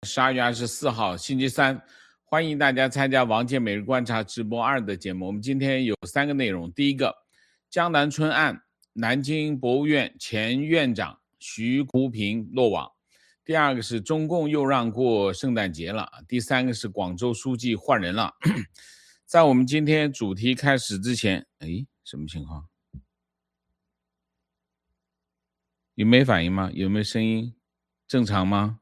12月24号星期三，欢迎大家参加王健每日观察直播2的节目。我们今天有3个内容，第一个，江南春案，南京博物院前院长徐福平落网；第二个是中共又让过圣诞节了；第三个是广州书记换人了。在我们今天主题开始之前，什么情况？有没有反应吗？有没有声音？正常吗？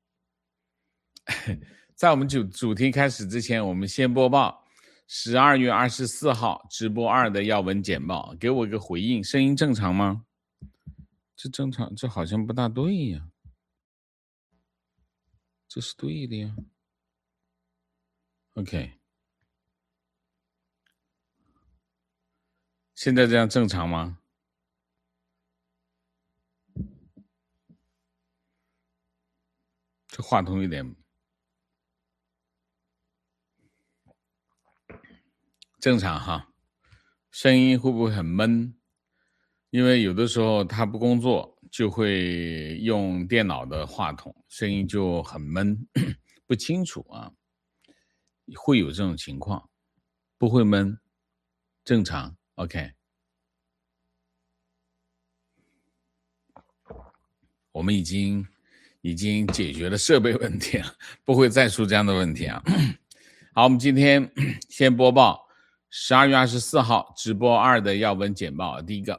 在我们主题开始之前，我们先播报12月24号直播2的要闻简报，给我一个回应，声音正常吗？这正常，这好像不大对呀。这是对的呀。OK， 现在这样正常吗？这话筒有点正常哈，声音会不会很闷？因为有的时候他不工作就会用电脑的话筒，声音就很闷不清楚啊，会有这种情况，不会闷，正常 OK。 我们已经解决了设备问题了，不会再出这样的问题啊。好，我们今天先播报12月24号直播2的要闻简报。第一个，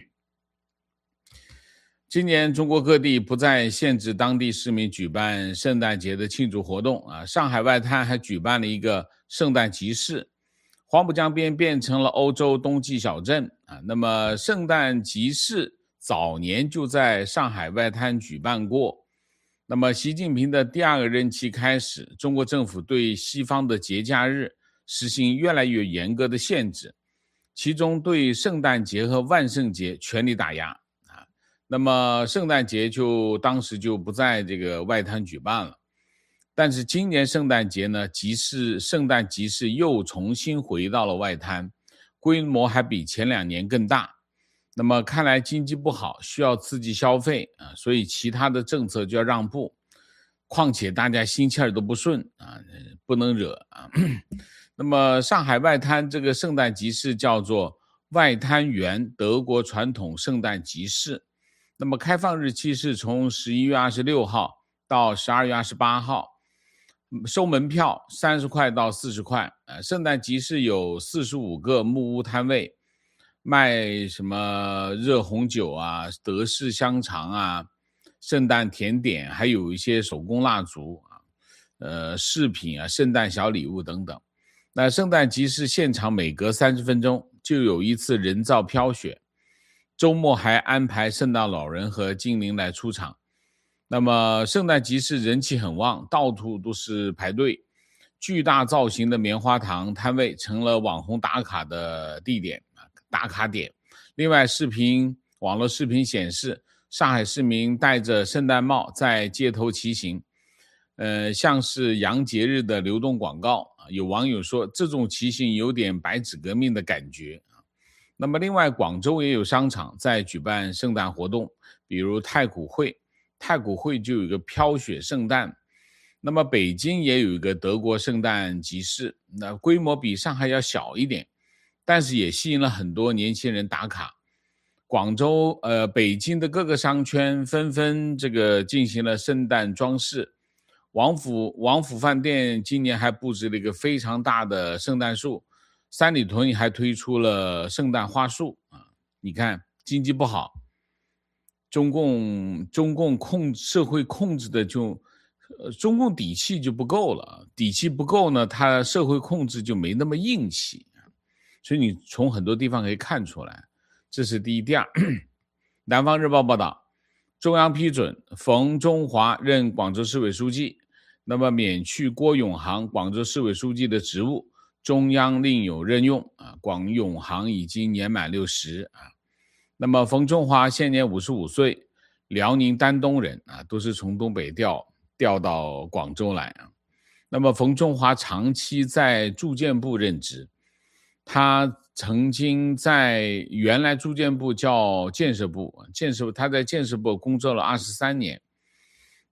今年中国各地不再限制当地市民举办圣诞节的庆祝活动啊，上海外滩还举办了一个圣诞集市，黄浦江边变成了欧洲冬季小镇啊。那么圣诞集市早年就在上海外滩举办过。那么习近平的第2个任期开始，中国政府对西方的节假日实行越来越严格的限制，其中对圣诞节和万圣节全力打压啊。那么圣诞节当时就不在这个外滩举办了，但是今年圣诞节呢，圣诞集市又重新回到了外滩，规模还比前2年更大。那么看来经济不好，需要刺激消费啊，所以其他的政策就要让步。况且大家心气儿都不顺啊，不能惹啊。那么上海外滩这个圣诞集市叫做外滩园德国传统圣诞集市，那么开放日期是从11月26号到12月28号，收门票30块到40块。圣诞集市有45个木屋摊位，卖什么热红酒啊、德式香肠啊、圣诞甜点，还有一些手工蜡烛啊、饰品啊、圣诞小礼物等等。那圣诞集市现场每隔30分钟就有一次人造飘雪，周末还安排圣诞老人和精灵来出场。那么圣诞集市人气很旺，到处都是排队，巨大造型的棉花糖摊位成了网红打卡的地点。打卡点。另外网络视频显示，上海市民戴着圣诞帽在街头骑行，像是洋节日的流动广告。有网友说这种骑行有点白纸革命的感觉。那么另外广州也有商场在举办圣诞活动，比如太古汇就有一个飘雪圣诞。那么北京也有一个德国圣诞集市，那规模比上海要小一点，但是也吸引了很多年轻人打卡。北京的各个商圈纷纷进行了圣诞装饰。王府饭店今年还布置了一个非常大的圣诞树，三里屯还推出了圣诞花束啊！你看经济不好，中共社会控制的中共底气就不够了，底气不够呢，他社会控制就没那么硬气。所以你从很多地方可以看出来，这是第一。第二，南方日报报道，中央批准冯中华任广州市委书记，那么免去郭永航广州市委书记的职务，中央另有任用啊。广永航已经年满60啊。那么冯中华现年55岁，辽宁丹东人啊，都是从东北调到广州来啊。那么冯中华长期在住建部任职，他曾经在原来住建部叫建设部，他在建设部工作了23年。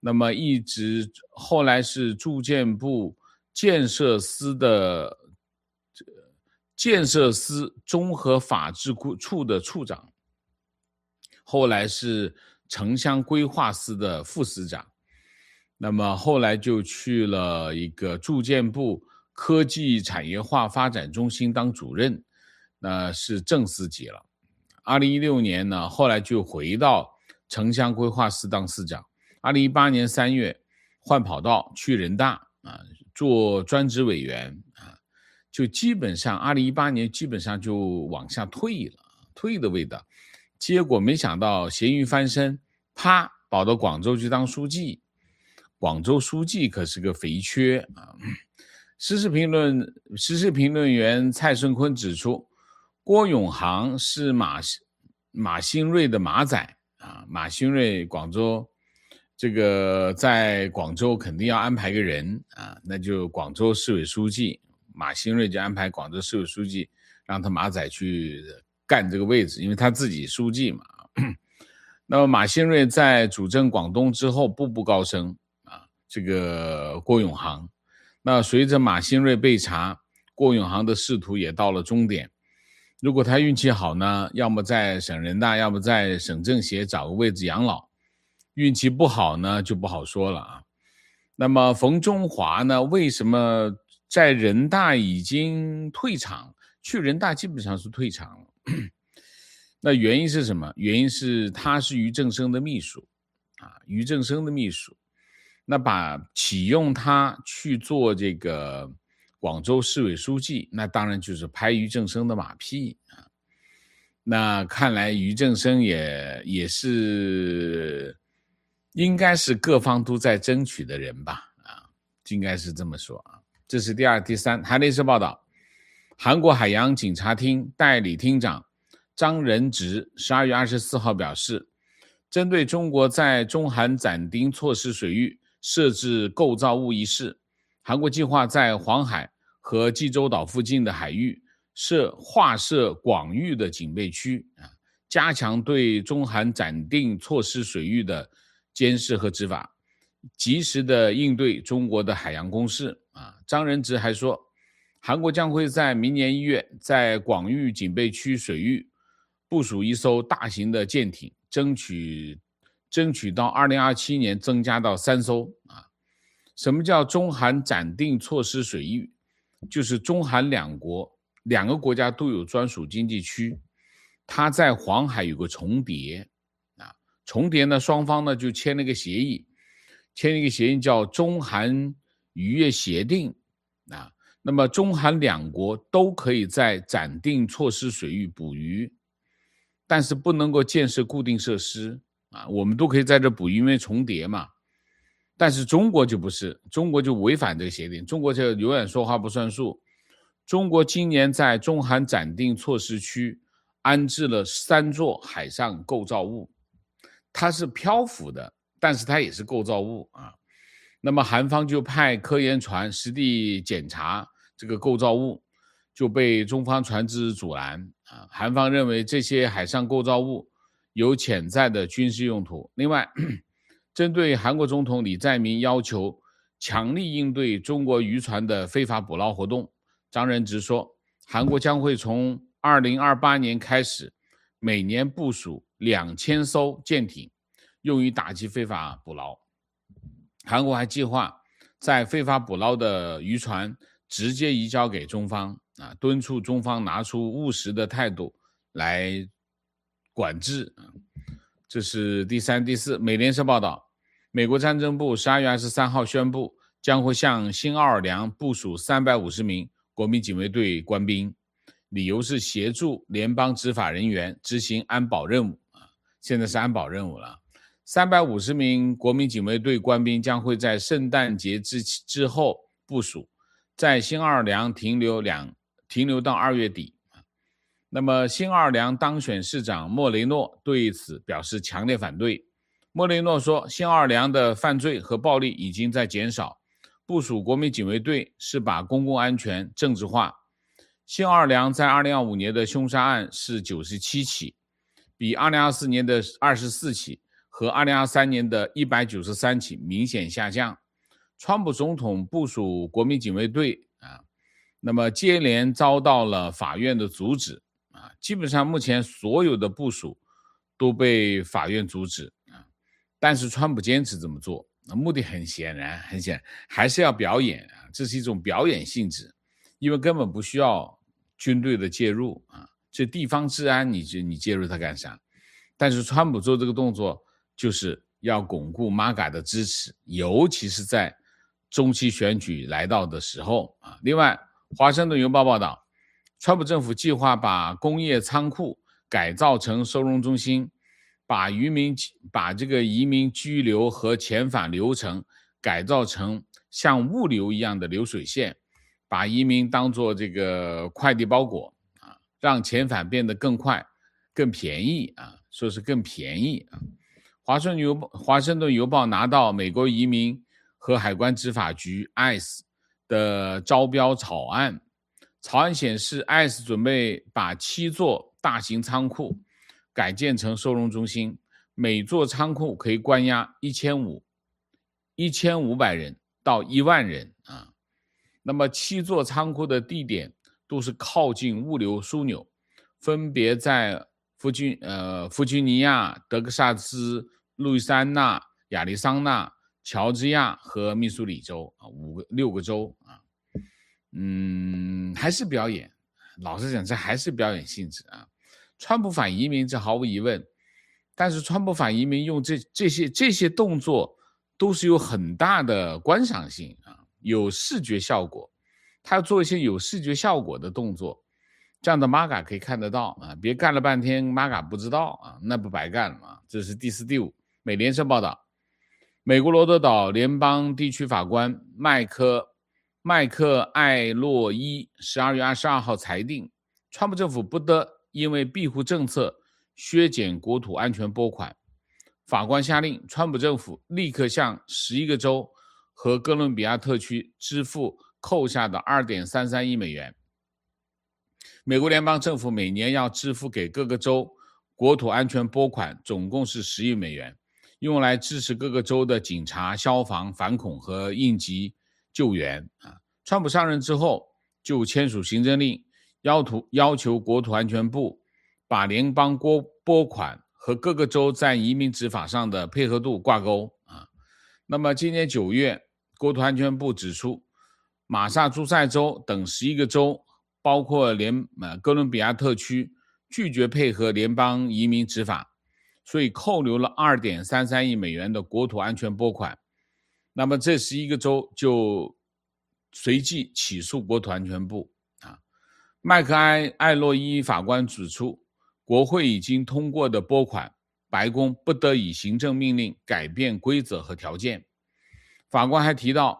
那么一直后来是住建部建设司综合法制处的处长，后来是城乡规划司的副司长，那么后来就去了一个住建部科技产业化发展中心当主任，那是正司级了。2016年呢，后来就回到城乡规划司当司长。2018年3月换跑道去人大做专职委员就基本上2018年基本上就往下退的味道。结果没想到咸鱼翻身，啪跑到广州去当书记。广州书记可是个肥缺时事评论员蔡顺坤指出，郭永航是马兴瑞的马仔马兴瑞广州这个在广州肯定要安排个人那就广州市委书记马兴瑞就安排广州市委书记让他马仔去干这个位置，因为他自己书记嘛那么马兴瑞在主政广东之后步步高升这个郭永航，那随着马兴瑞被查，郭永航的仕途也到了终点。如果他运气好呢，要么在省人大，要么在省政协找个位置养老。运气不好呢，就不好说了那么冯中华呢，为什么在人大已经退场？去人大基本上是退场了。那原因是什么？原因是他是俞正声的秘书俞正声的秘书。那启用他去做这个广州市委书记，那当然就是拍俞正声的马屁那看来俞正声也是应该是各方都在争取的人吧应该是这么说这是第二、第三。韩联社报道，韩国海洋警察厅代理厅长张仁直12月24号表示，针对中国在中韩暂定措施水域设置构造物一事，韩国计划在黄海和济州岛附近的海域划设广域的警备区加强对中韩暂定措施水域的监视和执法，及时的应对中国的海洋攻势张仁直还说，韩国将会在明年1月在广域警备区水域部署一艘大型的舰艇，争取到2027年增加到3艘什么叫中韩暂定措施水域？就是中韩两个国家都有专属经济区，它在黄海有个重叠重叠呢，双方呢就签了一个协议叫中韩渔业协定那么中韩两国都可以在暂定措施水域捕鱼，但是不能够建设固定设施我们都可以在这捕鱼，因为重叠嘛。但是中国就不是，中国就违反这个协定，中国就永远说话不算数。中国今年在中韩暂定措施区安置了3座海上构造物，它是漂浮的，但是它也是构造物那么韩方就派科研船实地检查这个构造物，就被中方船只阻拦韩方认为这些海上构造物有潜在的军事用途。另外，针对韩国总统李在明要求强力应对中国渔船的非法捕捞活动，张仁直说，韩国将会从2028年开始每年部署2000艘舰艇，用于打击非法捕捞。韩国还计划在非法捕捞的渔船直接移交给中方敦促中方拿出务实的态度来管制这是第三、第四。美联社报道，美国战争部12月23号宣布，将会向新奥尔良部署350名国民警卫队官兵，理由是协助联邦执法人员执行安保任务现在是安保任务了。350名国民警卫队官兵将会在圣诞节之后部署，在新奥尔良停留到2月底。那么新奥尔良当选市长莫雷诺对此表示强烈反对。莫雷诺说，新奥尔良的犯罪和暴力已经在减少，部署国民警卫队是把公共安全政治化。新奥尔良在2025年的凶杀案是97起，比2024年的24起和2023年的193起明显下降。川普总统部署国民警卫队那么接连遭到了法院的阻止基本上目前所有的部署都被法院阻止但是川普坚持这么做，目的很显然还是要表演这是一种表演性质，因为根本不需要军队的介入这地方治安你介入它干啥？但是川普做这个动作就是要巩固 MAGA 的支持，尤其是在中期选举来到的时候另外，华盛顿邮报报道，川普政府计划把工业仓库改造成收容中心，把这个移民拘留和遣返流程改造成像物流一样的流水线，把移民当作这个快递包裹让遣返变得更快、更便宜说是更便宜华盛顿邮报拿到美国移民和海关执法局 ICE 的招标草案，草案显示 ICE 准备把7座大型仓库改建成收容中心，每座仓库可以关押1500人到1万人那么7座仓库的地点都是靠近物流枢纽，分别在弗吉尼亚、德克萨斯、路易斯安那、亚利桑那、乔治亚和密苏里州6个州还是表演，老实讲这还是表演性质川普反移民这毫无疑问，但是川普反移民用这些动作都是有很大的观赏性有视觉效果，他要做一些有视觉效果的动作，这样的 MAGA 可以看得到别干了半天 MAGA 不知道那不白干了吗？这是第4、第5。美联社报道，美国罗德岛联邦地区法官麦克艾洛伊12月22号裁定，川普政府不得因为庇护政策削减国土安全拨款。法官下令川普政府立刻向11个州和哥伦比亚特区支付扣下的 2.33 亿美元。美国联邦政府每年要支付给各个州国土安全拨款总共是10亿美元，用来支持各个州的警察、消防、反恐和应急救援川普上任之后就签署行政令，要求国土安全部把联邦拨款和各个州在移民执法上的配合度挂钩那么今年9月，国土安全部指出，马萨诸塞州等11个州，包括哥伦比亚特区，拒绝配合联邦移民执法，所以扣留了 2.33 亿美元的国土安全拨款。那么这11个州就随即起诉国土安全部麦克艾洛伊法官指出，国会已经通过的拨款，白宫不得以行政命令改变规则和条件。法官还提到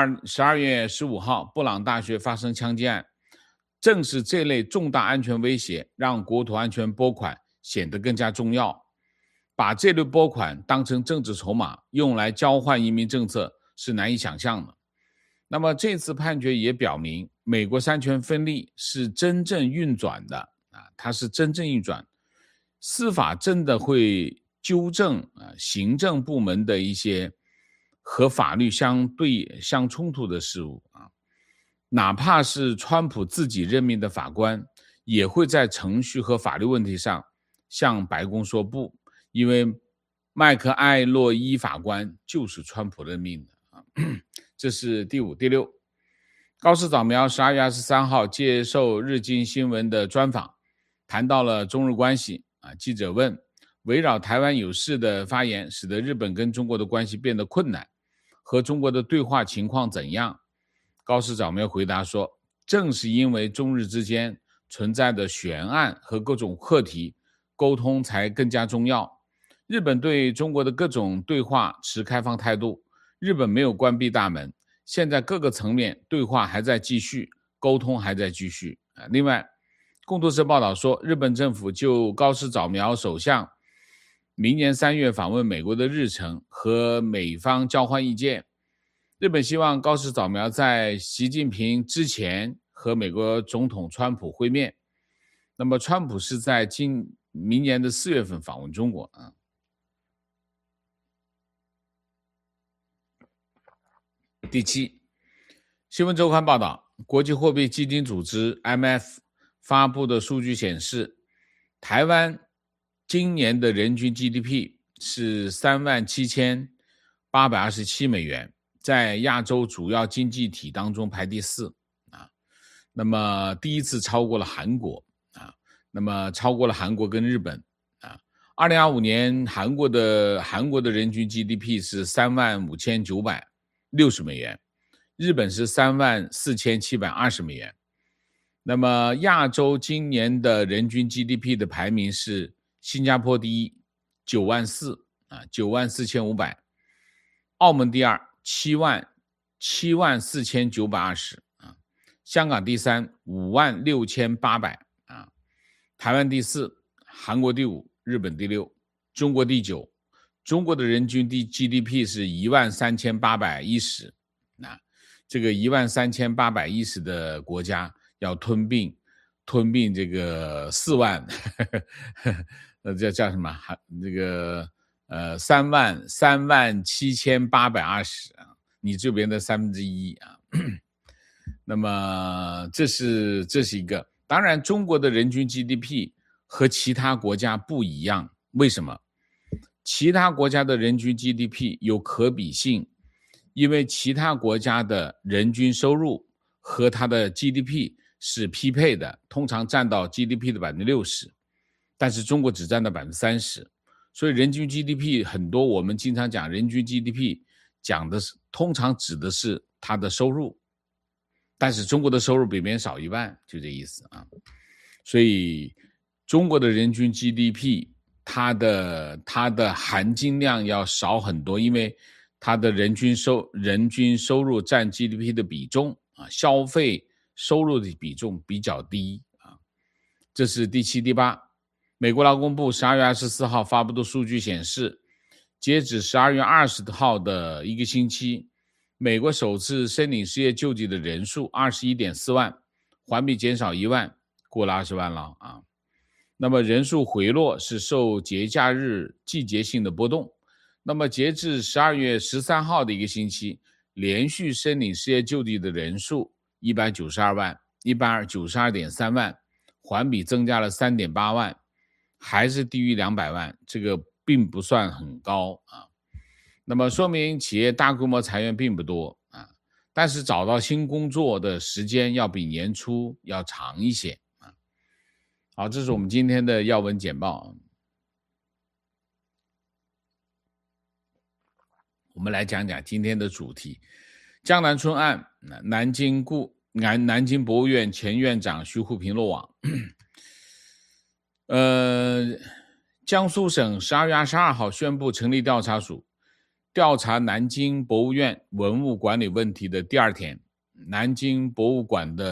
12月15号布朗大学发生枪击案，正是这类重大安全威胁让国土安全拨款显得更加重要。把这类拨款当成政治筹码用来交换移民政策是难以想象的。那么这次判决也表明，美国三权分立是真正运转的它是真正运转，司法真的会纠正行政部门的一些和法律相冲突的事物哪怕是川普自己任命的法官，也会在程序和法律问题上向白宫说不，因为麦克艾洛伊法官就是川普任命的这是第5。第6，高市早苗12月23号接受日经新闻的专访，谈到了中日关系记者问，围绕台湾有事的发言使得日本跟中国的关系变得困难，和中国的对话情况怎样？高市早苗回答说，正是因为中日之间存在的悬案和各种课题，沟通才更加重要。日本对中国的各种对话持开放态度，日本没有关闭大门，现在各个层面对话还在继续，沟通还在继续另外，共同社报道说，日本政府就高市早苗首相明年3月访问美国的日程和美方交换意见。日本希望高市早苗在习近平之前和美国总统川普会面。那么川普是在明年的4月份访问中国第七，新闻周刊报道，国际货币基金组织 IMF 发布的数据显示，台湾今年的人均 GDP 是37,827美元，在亚洲主要经济体当中排第4啊。那么第一次超过了韩国啊，那么超过了韩国跟日本啊。2025年韩国的人均 GDP 是35,960美元，日本是34,720美元。那么亚洲今年的人均 GDP 的排名是新加坡第一，94000啊，94500；澳门第二，74920啊；香港第三，56800啊；台湾第四，韩国第五，日本第六，中国第九。中国的人均 GDP 是13810啊，这个13810的国家要吞并这个4万，叫什么？这个37820啊，你这边的1/3啊。那么这是一个，当然中国的人均 GDP 和其他国家不一样，为什么？其他国家的人均 GDP 有可比性，因为其他国家的人均收入和它的 GDP 是匹配的，通常占到 GDP 的 60%， 但是中国只占到 30%， 所以人均 GDP 很多我们经常讲人均 GDP 讲的是通常指的是它的收入，但是中国的收入比别人少1万，就这意思啊。所以中国的人均 GDP 它的含金量要少很多，因为它的人均收入占 GDP 的比重啊，消费收入的比重比较低啊。这是第七、第八。美国劳工部12月24号发布的数据显示，截止12月20号的一个星期，美国首次申领失业救济的人数 21.4 万，环比减少1万，过了20万了啊。那么人数回落是受节假日季节性的波动。那么截至12月13号的一个星期，连续申领失业救济的人数192万，192.3万，环比增加了 3.8 万，还是低于200万，这个并不算很高啊。那么说明企业大规模裁员并不多啊，但是找到新工作的时间要比年初要长一些啊。好，这是我们今天的要闻简报。我们来讲讲今天的主题，江南春案，南京博物院前院长徐沪平落网。江苏省12月22号宣布成立调查署，调查南京博物院文物管理问题的第二天，南京博物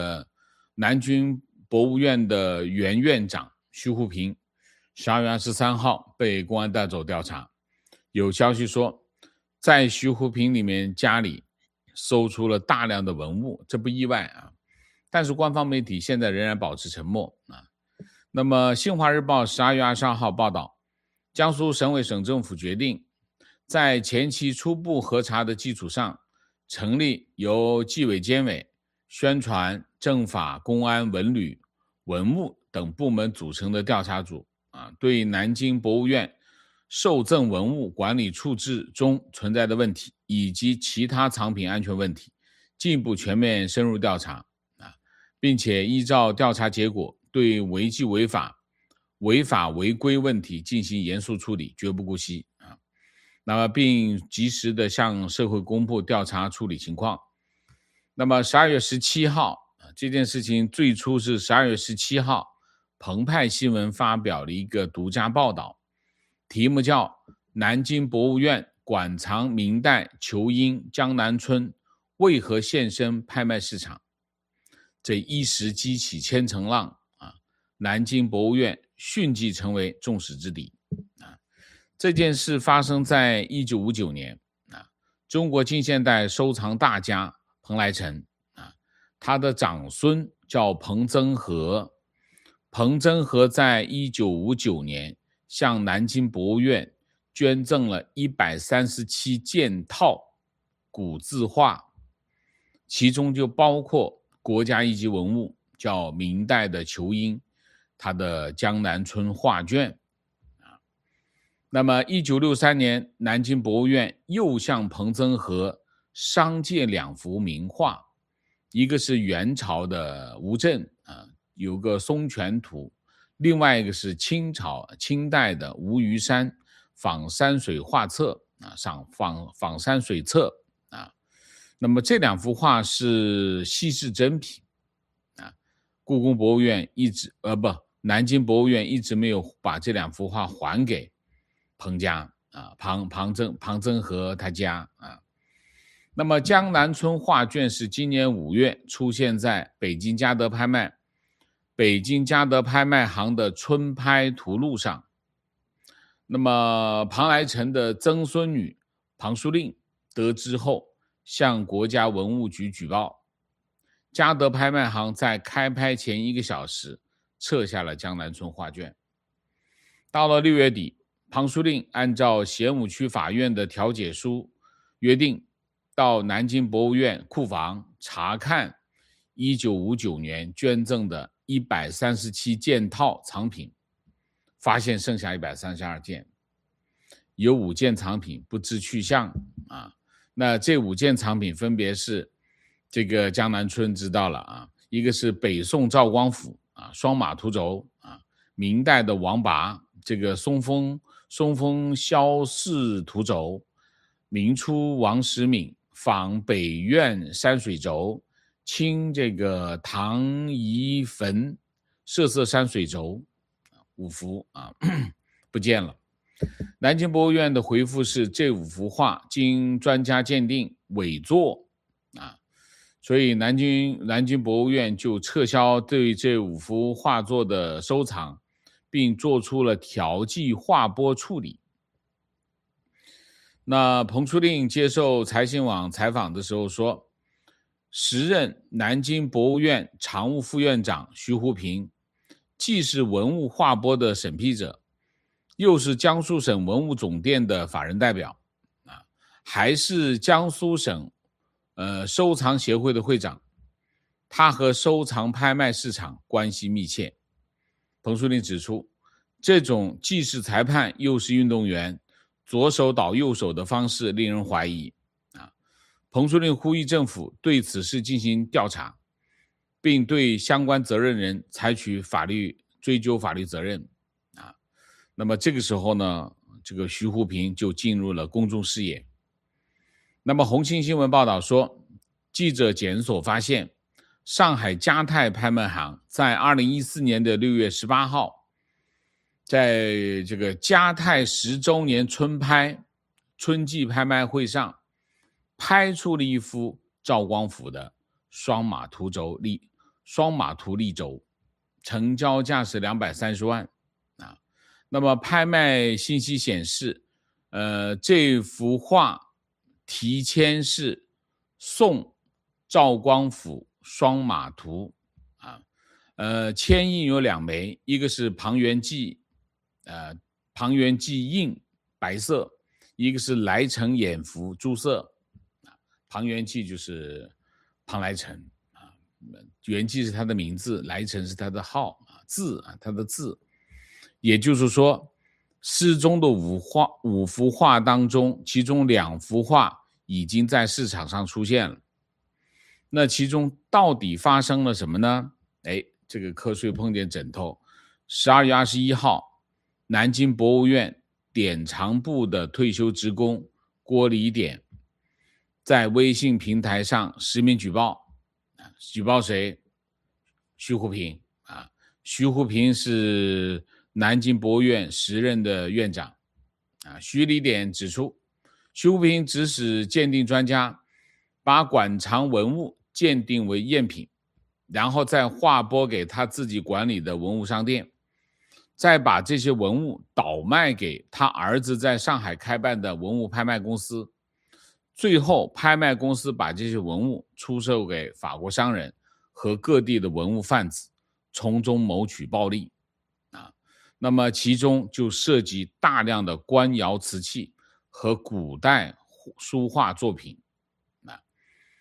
院的原院长徐沪平12月23号被公安带走调查。有消息说，在徐沪平里面家里搜出了大量的文物，这不意外啊。但是官方媒体现在仍然保持沉默啊。那么新华日报12月22号报道，江苏省委省政府决定在前期初步核查的基础上，成立由纪委监委、宣传、政法、公安、文旅、文物等部门组成的调查组啊，对南京博物院受赠文物管理处置中存在的问题以及其他藏品安全问题进一步全面深入调查啊，并且依照调查结果对违纪违法违规问题进行严肃处理，绝不姑息啊。那么并及时的向社会公布调查处理情况。那么12月17号这件事情最初是12月17号澎湃新闻发表了一个独家报道，题目叫南京博物院馆藏明代裘英江南春为何现身拍卖市场，这一时激起千层浪啊！南京博物院迅即成为众矢之的啊！这件事发生在1959年啊，中国近现代收藏大家彭来诚啊，他的长孙叫彭增和，彭增和在1959年向南京博物院捐赠了137件套古字画其中就包括国家一级文物，叫明代的仇英，他的江南春画卷。那么1963年，南京博物院又向彭增和商借2幅名画，一个是元朝的吴镇有个松泉图，另外一个是清代的吴虞山访山水画册访山水册那么这2幅画是稀世珍品故宫博物院南京博物院一直没有把这2幅画还给彭家庞增和他家那么江南春画卷是今年5月出现在北京嘉德拍卖行的春拍图录上。那么庞来成的曾孙女庞淑令得知后向国家文物局举报，嘉德拍卖行在开拍前1个小时撤下了江南春画卷。到了6月底，庞淑令按照咸武区法院的调解书约定，到南京博物院库房查看1959年捐赠的137件套藏品，发现剩下132件，有5件藏品不知去向那这5件藏品分别是这个江南春知道了一个是北宋赵光甫双马图轴明代的王拔这个松风萧氏图轴，明初王时敏仿北苑山水轴，清这个唐遗坟设色山水轴5幅不见了。南京博物院的回复是这5幅画经专家鉴定伪作所以南京博物院就撤销对这5幅画作的收藏，并做出了调剂画拨处理。那彭淑令接受财新网采访的时候说，时任南京博物院常务副院长徐湖平既是文物画拨的审批者，又是江苏省文物总店的法人代表还是江苏省收藏协会的会长，他和收藏拍卖市场关系密切。彭淑令指出，这种既是裁判又是运动员，左手倒右手的方式令人怀疑彭淑令呼吁政府对此事进行调查，并对相关责任人采取追究法律责任那么这个时候呢，这个徐湖平就进入了公众视野。那么红星新闻报道说，记者检索发现，上海嘉泰拍卖行在2014年的6月18号，在这个嘉泰10周年春季拍卖会上，拍出了一幅赵光甫的双马图立轴，成交价是230万那么拍卖信息显示这幅画题签是宋赵光甫双马图签印有2枚，一个是庞元济印白色，一个是来成眼福朱色庞元济就是庞来成元济是他的名字，来成是他的号他的字。也就是说，失踪的5幅画当中，其中2幅画已经在市场上出现了。那其中到底发生了什么呢？这个瞌睡碰见枕头。12月21号，南京博物院典藏部的退休职工郭礼典在微信平台上实名举报谁？徐湖平徐湖平是南京博物院时任的院长徐礼典指出，徐湖平指使鉴定专家把馆藏文物鉴定为赝品，然后再划拨给他自己管理的文物商店，再把这些文物倒卖给他儿子在上海开办的文物拍卖公司，最后拍卖公司把这些文物出售给法国商人和各地的文物贩子，从中谋取暴利那么其中就涉及大量的官窑瓷器和古代书画作品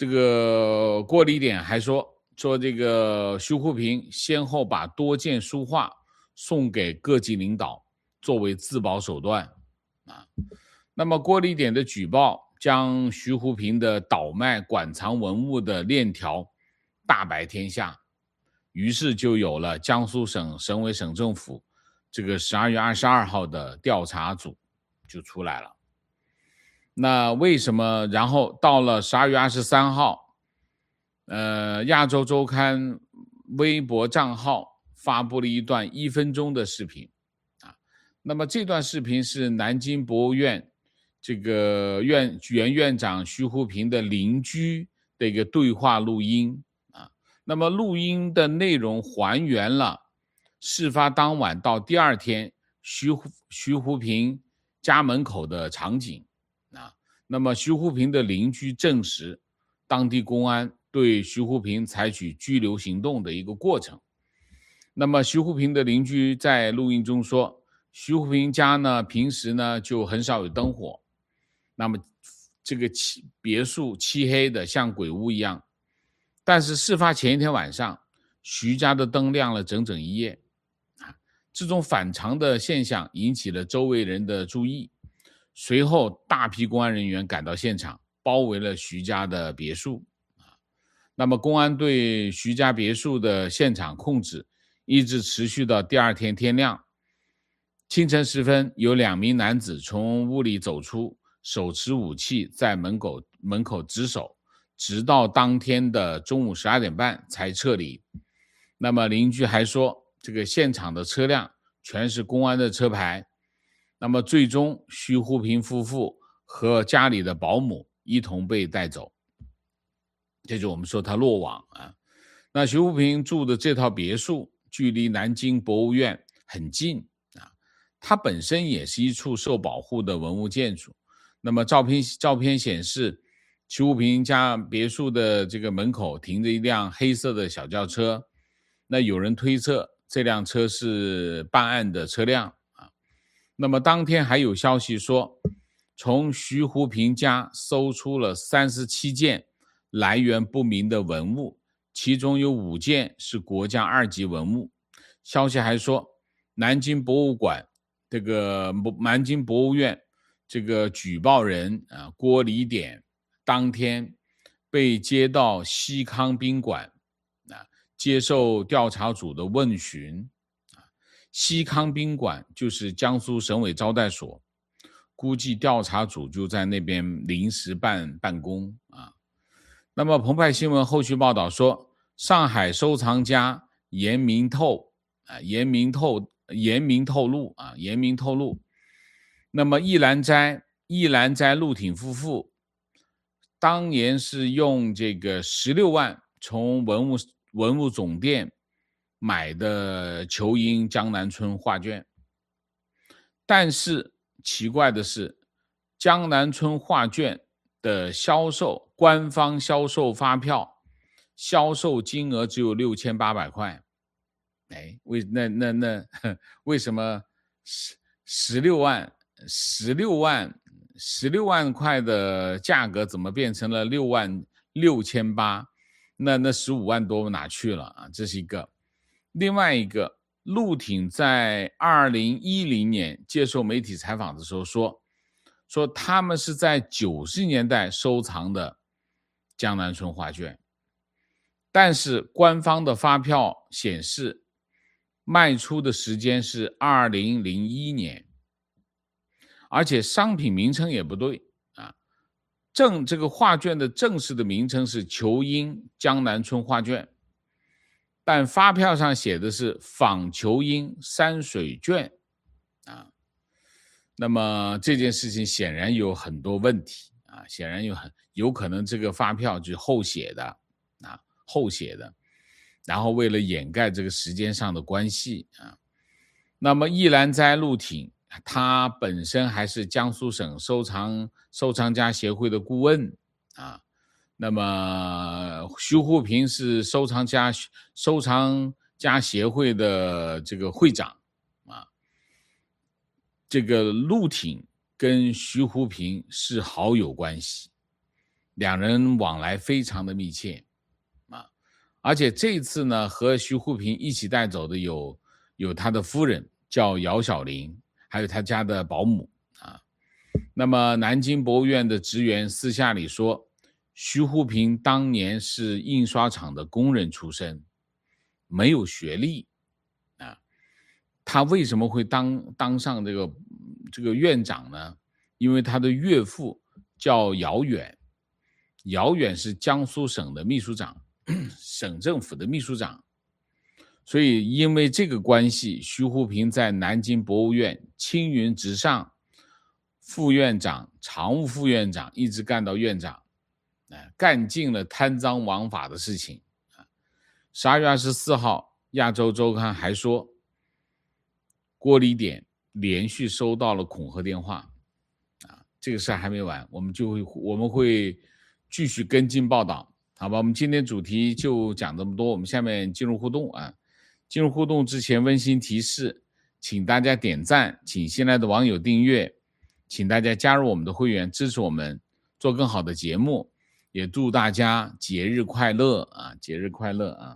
这个郭李典还说这个徐沪平先后把多件书画送给各级领导作为自保手段啊。那么郭李典的举报将徐沪平的倒卖馆藏文物的链条大白天下，于是就有了江苏省省委省政府这个12月22号的调查组就出来了。那为什么然后到了12月23号亚洲周刊微博账号发布了一段1分钟的视频啊。那么这段视频是南京博物院这个原院长徐沪平的邻居的一个对话录音啊。那么录音的内容还原了事发当晚到第二天徐沪平家门口的场景啊。那么徐沪平的邻居证实当地公安对徐沪平采取拘留行动的一个过程。那么徐沪平的邻居在录音中说，徐沪平家呢平时呢就很少有灯火，那么这个别墅漆黑的像鬼屋一样，但是事发前一天晚上徐家的灯亮了整整一夜这种反常的现象引起了周围人的注意，随后大批公安人员赶到现场，包围了徐家的别墅。那么公安对徐家别墅的现场控制一直持续到第二天天亮。清晨时分，有2名男子从屋里走出，手持武器在门口值守，直到当天的中午12点半才撤离。那么邻居还说，这个现场的车辆全是公安的车牌。那么最终徐沪平夫妇和家里的保姆一同被带走，这就我们说他落网啊。那徐沪平住的这套别墅距离南京博物院很近啊，它本身也是一处受保护的文物建筑。那么照片显示，徐沪平家别墅的这个门口停着一辆黑色的小轿车，那有人推测这辆车是办案的车辆啊。那么当天还有消息说，从徐沪平家搜出了37件来源不明的文物，其中有5件是国家2级文物。消息还说，南京博物院这个举报人郭李典当天被接到西康宾馆接受调查组的问询。西康宾馆就是江苏省委招待所，估计调查组就在那边临时办公啊。那么澎湃新闻后续报道说，上海收藏家严明透露，那么易兰斋陆挺夫妇当年是用这个16万从文物总店买的裘英江南春画卷。但是奇怪的是，江南春画卷的官方销售发票销售金额只有6800块。为什么16万块的价格怎么变成了66800？那15万多哪去了啊？这是一个。另外一个，陆挺在2010年接受媒体采访的时候说他们是在90年代收藏的江南春画卷，但是官方的发票显示卖出的时间是2001年，而且商品名称也不对啊。这个画卷的正式的名称是裘英江南春画卷，但发票上写的是仿裘英山水卷啊。那么这件事情显然有很多问题啊，显然有可能这个发票就是后写的，然后为了掩盖这个时间上的关系啊。那么易兰斋陆挺他本身还是江苏省收藏家协会的顾问啊。那么徐沪平是收藏家协会的这个会长啊。这个陆挺跟徐沪平是好友关系， 两人往来非常的密切啊。而且这一次呢，和徐沪平一起带走的有他的夫人叫姚晓玲，还有他家的保姆啊。那么南京博物院的职员私下里说，徐沪平当年是印刷厂的工人出身，没有学历啊。他为什么会当上这个院长呢？因为他的岳父叫姚远，姚远是江苏省的秘书长，省政府的秘书长。所以因为这个关系，徐沪平在南京博物院青云直上，副院长、常务副院长一直干到院长，干尽了贪赃枉法的事情。12月24号，亚洲周刊还说，郭李典连续收到了恐吓电话，这个事还没完，我们会继续跟进报道，好吧？我们今天主题就讲这么多，我们下面进入互动啊。进入互动之前，温馨提示，请大家点赞，请新来的网友订阅，请大家加入我们的会员，支持我们做更好的节目，也祝大家节日快乐啊！节日快乐啊！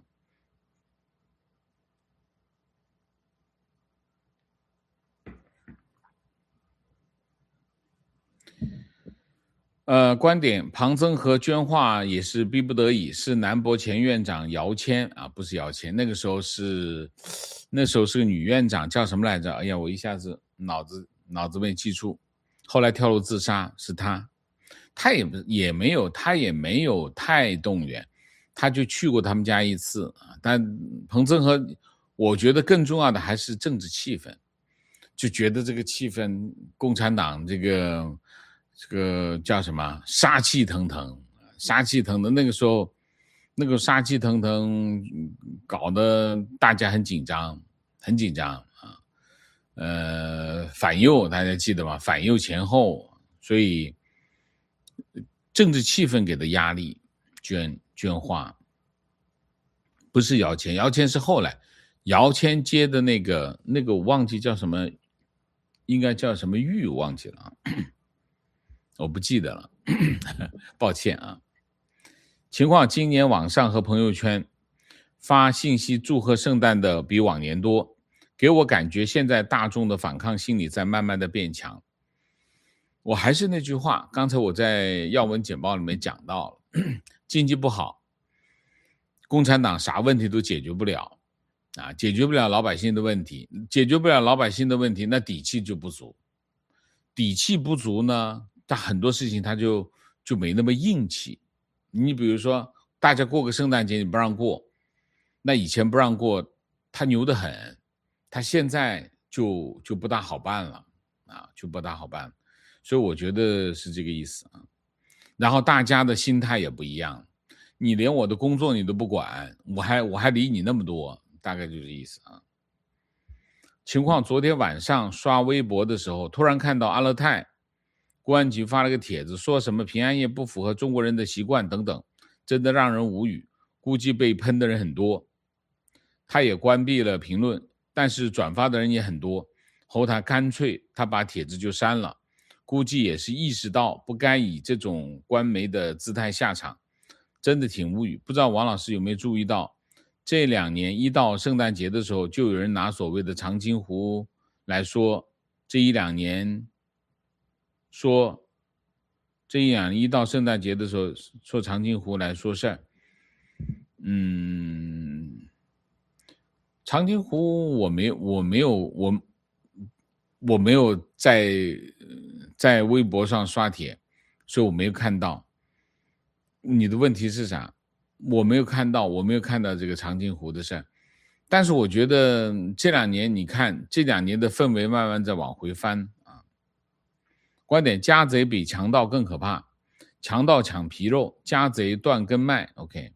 观点，庞增和捐化也是逼不得已，是南博前院长姚谦啊，不是姚谦，那时候是个女院长，叫什么来着？哎呀，我一下子脑子没记住。后来跳楼自杀是他也没有太动员，他就去过他们家一次啊。但彭增和，我觉得更重要的还是政治气氛，就觉得这个气氛，共产党这个叫什么杀气腾腾，那个时候杀气腾腾，搞得大家很紧张啊。反右大家记得吗？反右前后，所以政治气氛给的压力，捐化不是姚谦是后来姚谦接的那个我忘记叫什么，应该叫什么玉，忘记了啊。我不记得了，抱歉啊。情况，今年网上和朋友圈发信息祝贺圣诞的比往年多，给我感觉现在大众的反抗心理在慢慢的变强。我还是那句话，刚才我在要闻简报里面讲到了，经济不好，共产党啥问题都解决不了啊，解决不了老百姓的问题，那底气就不足，底气不足呢，但很多事情他就没那么硬气。你比如说大家过个圣诞节你不让过，那以前不让过他牛得很，他现在就不大好办了啊，就不大好办。所以我觉得是这个意思啊。然后大家的心态也不一样，你连我的工作你都不管，我还理你那么多，大概就这意思啊。情况，昨天晚上刷微博的时候，突然看到阿勒泰公安局发了个帖子，说什么平安夜不符合中国人的习惯等等，真的让人无语，估计被喷的人很多。他也关闭了评论，但是转发的人也很多，后台干脆他把帖子就删了，估计也是意识到不该以这种官媒的姿态下场，真的挺无语。不知道王老师有没有注意到，这2年一到圣诞节的时候，就有人拿所谓的长津湖来说，这一两年一到圣诞节的时候说长津湖来说事儿。长津湖我没有在微博上刷帖，所以我没有看到。你的问题是啥？我没有看到这个长津湖的事儿。但是我觉得这2年，你看这2年的氛围慢慢在往回翻啊。观点，家贼比强盗更可怕，强盗抢皮肉，家贼断根脉。 OK，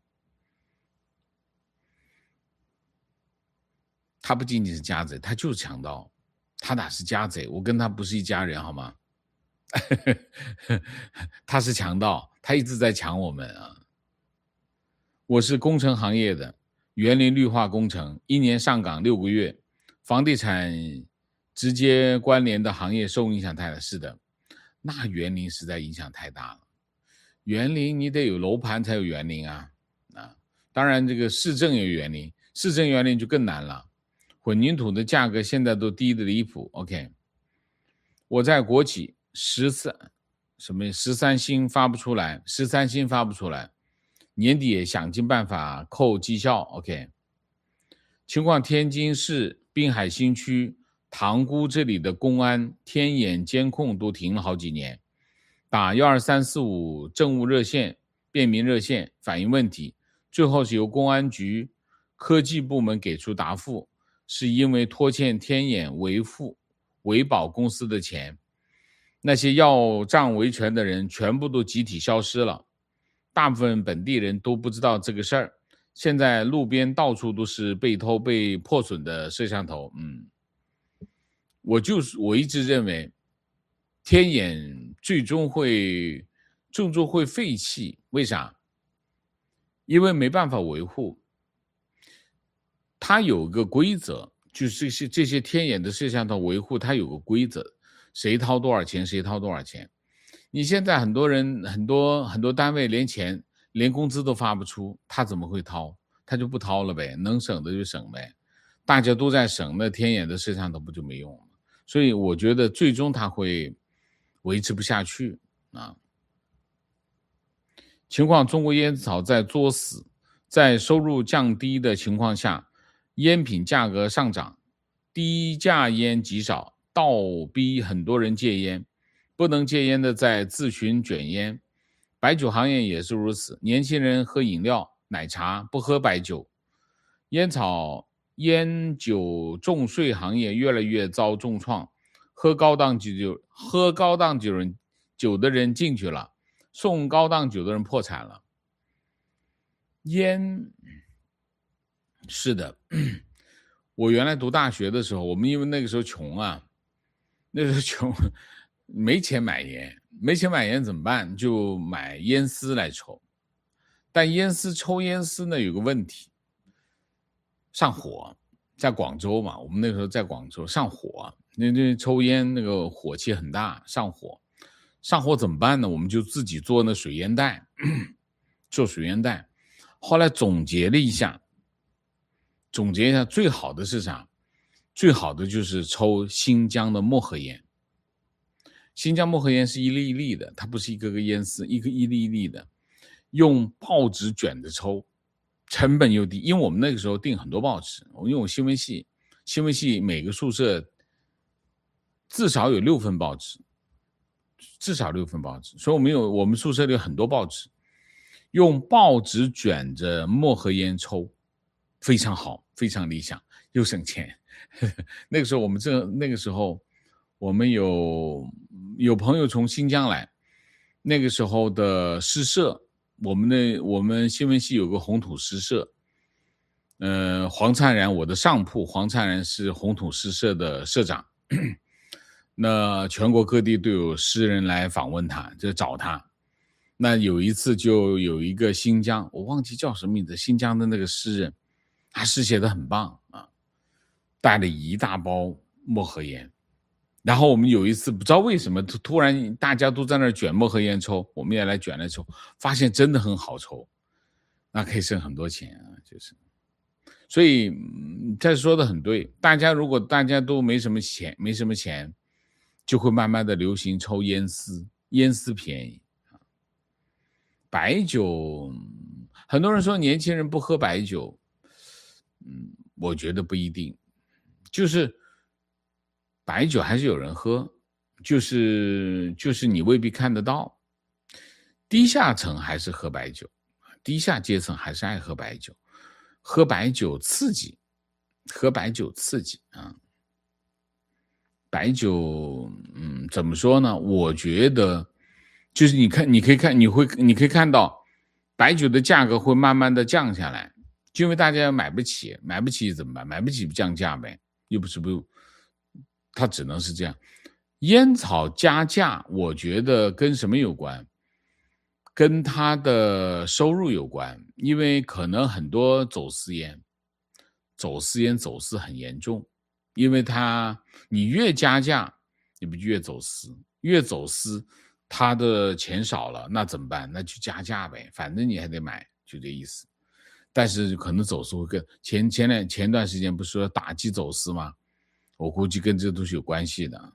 他不仅仅是家贼，他就是强盗，他哪是家贼？我跟他不是一家人好吗？他是强盗，他一直在抢我们啊。我是工程行业的，园林绿化工程1年上岗6个月，房地产直接关联的行业受影响太大。是的，那园林实在影响太大了。 园林你得有楼盘才有园林啊，当然这个市政有园林，市政园林就更难了。混凝土的价格现在都低得离谱。OK， 我在国企13星发不出来，13星发不出来，年底也想尽办法扣绩效。OK， 情况天津市滨海新区塘沽这里的公安天眼监控都停了好几年，打12345政务热线、便民热线反映问题，最后是由公安局科技部门给出答复，是因为拖欠天眼维保公司的钱，那些要账维权的人全部都集体消失了，大部分本地人都不知道这个事儿。现在路边到处都是被偷被破损的摄像头。我一直认为天眼最终会废弃，为啥？因为没办法维护，它有个规则，就是这些天眼的摄像头维护它有个规则，谁掏多少钱谁掏多少钱。你现在很多人很多单位连工资都发不出，他怎么会掏？他就不掏了呗，能省的就省呗，大家都在省，那天眼的摄像头不就没用了？所以我觉得最终它会维持不下去啊。情况，中国烟草在作死，在收入降低的情况下，烟品价格上涨，低价烟极少，倒逼很多人戒烟，不能戒烟的在自寻卷烟。白酒行业也是如此，年轻人喝饮料、奶茶，不喝白酒。烟酒重税行业越来越遭重创，喝高档酒的人进去了，送高档酒的人破产了。烟是的，我原来读大学的时候，我们因为那个时候穷啊，没钱买烟怎么办？就买烟丝来抽。但抽烟丝呢有个问题，上火，在广州嘛，我们那个时候在广州上火，那抽烟那个火气很大，上火怎么办呢？我们就自己做那水烟袋，做水烟袋。后来总结一下最好的是啥？最好的就是抽新疆的漠河烟。新疆漠河烟是一粒一粒的，它不是一个个烟丝，一粒一粒的，用报纸卷着抽，成本又低。因为我们那个时候订很多报纸，因为我新闻系每个宿舍至少有6份报纸，所以我们宿舍里有很多报纸，用报纸卷着漠河烟抽，非常好，非常理想，又省钱。那个时候我们有朋友从新疆来，那个时候的诗社，我们新闻系有个红土诗社，黄灿然，我的上铺黄灿然是红土诗社的社长。那全国各地都有诗人来访问他，就找他。那有一次就有一个新疆，我忘记叫什么名字，新疆的那个诗人，他诗写得很棒啊，带了一大包漠河烟。然后我们有一次不知道为什么突然大家都在那儿卷漠河烟抽，我们也来卷来抽，发现真的很好抽，那可以省很多钱啊，就是。所以这说的很对，如果大家都没什么钱，就会慢慢的流行抽烟丝，烟丝便宜。白酒，很多人说年轻人不喝白酒，我觉得不一定，就是白酒还是有人喝，就是你未必看得到，低下层还是喝白酒，低下阶层还是爱喝白酒，喝白酒刺激啊。白酒，怎么说呢？我觉得就是你可以看到白酒的价格会慢慢的降下来，就因为大家买不起怎么办？买不起降价呗，又不是它只能是这样。烟草加价，我觉得跟什么有关？跟它的收入有关，因为可能很多走私烟走私很严重，因为你越加价，你不越走私， 他的钱少了，那怎么办？那就加价呗，反正你还得买，就这意思。但是可能走私会更前段时间不是说打击走私吗？我估计跟这都是有关系的。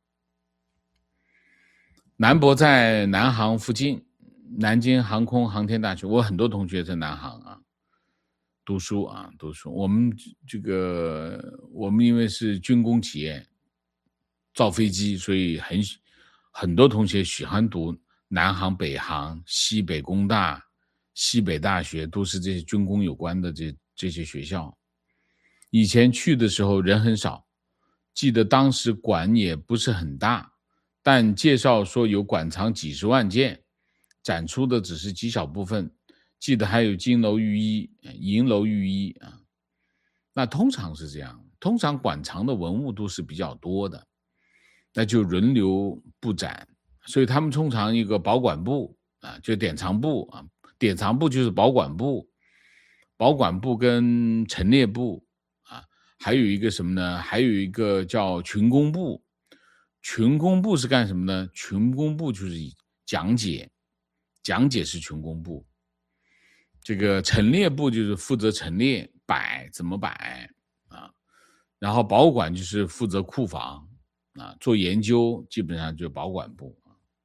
南博在南航附近，南京航空航天大学，我很多同学在南航啊读书。我们因为是军工企业，造飞机，所以很多同学喜欢读南航、北航、西北工大、西北大学，都是这些军工有关的这些学校。以前去的时候人很少，记得当时馆也不是很大，但介绍说有馆藏几十万件，展出的只是极小部分。记得还有金楼玉衣、银楼玉衣啊。那通常是这样，通常馆藏的文物都是比较多的，那就轮流布展，所以他们通常一个保管部啊，就典藏部啊，典藏部就是保管部，保管部跟陈列部啊，还有一个什么呢？还有一个叫群工部。群工部是干什么呢？群工部就是讲解，讲解是群工部。这个陈列部就是负责陈列摆怎么摆啊，然后保管就是负责库房啊，做研究基本上就是保管部。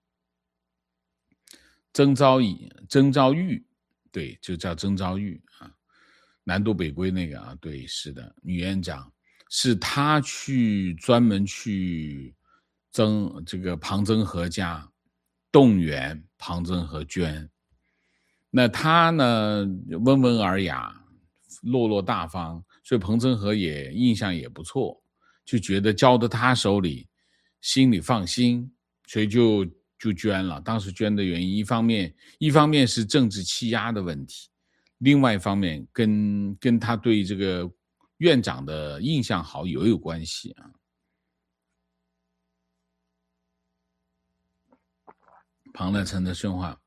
曾昭玉，对，就叫曾昭玉啊，南渡北归那个啊，对，是的，女院长是他专门去这个庞曾和家动员庞曾和捐。那他呢温文尔雅，落落大方，所以彭曾和也印象也不错，就觉得交到他手里心里放心，所以就捐了。当时捐的原因，一方面是政治欺压的问题，另外一方面跟他对这个院长的印象好也有关系啊。庞大成的顺话，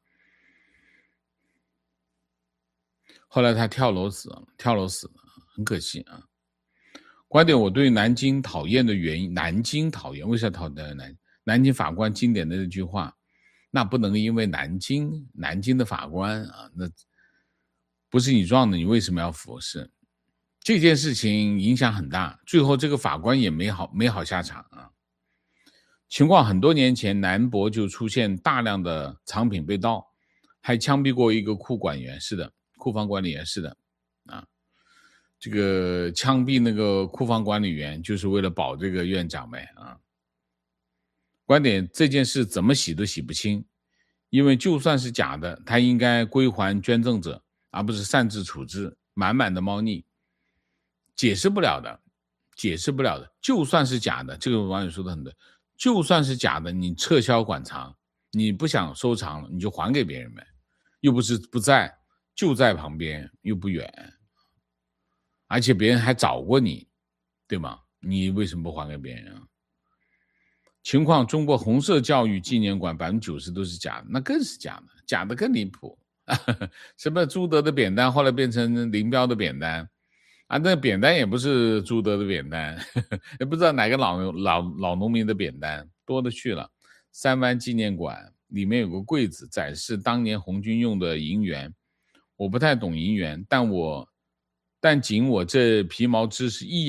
后来他跳楼死了，很可惜啊。观点，我对南京讨厌的原因，南京讨厌，为啥讨厌南京法官经典的那句话，那不能因为南京的法官啊，那不是你撞的，你为什么要服侍？这件事情影响很大，最后这个法官也没好下场啊。情况很多年前，南博就出现大量的藏品被盗，还枪毙过一个库管员，是的，库房管理员，是的啊。这个枪毙那个库房管理员就是为了保这个院长呗啊。观点，这件事怎么洗都洗不清，因为就算是假的，他应该归还捐赠者，而不是擅自处置，满满的猫腻，解释不了的。就算是假的，这个网友说的很对，就算是假的，你撤销馆藏，你不想收藏了，你就还给别人呗，又不是不在，就在旁边，又不远，而且别人还找过你，对吗？你为什么不还给别人啊？情况，中国红色教育纪念馆90%都是假的，那更是假的，假的更离谱。什么朱德的扁担后来变成林彪的扁担啊，那扁担也不是朱德的扁担，也不知道哪个老农民的扁担，多的去了。三湾纪念馆里面有个柜子，展示当年红军用的银元，我不太懂银元，但仅我这皮毛知识，一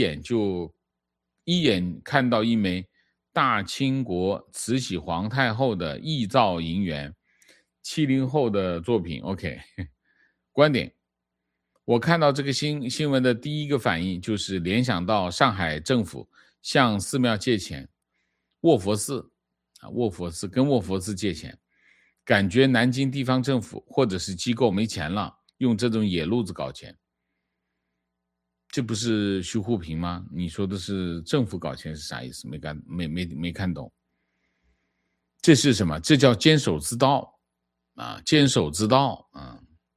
眼看到一枚大清国慈禧皇太后的臆造银元，70后的作品。 OK， 观点，我看到这个新闻的第一个反应就是联想到上海政府向寺庙借钱，卧佛寺跟卧佛寺借钱，感觉南京地方政府或者是机构没钱了，用这种野路子搞钱。这不是徐沪平吗？你说的是政府搞钱是啥意思？没看懂。这是什么？这叫监守自盗啊！监守自盗啊！